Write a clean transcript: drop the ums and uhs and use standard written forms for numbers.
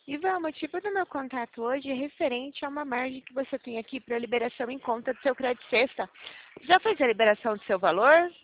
Ivan, o motivo do meu contato hoje é referente a uma margem que você tem aqui para liberação em conta do seu crédito sexta. Já fez a liberação do seu valor?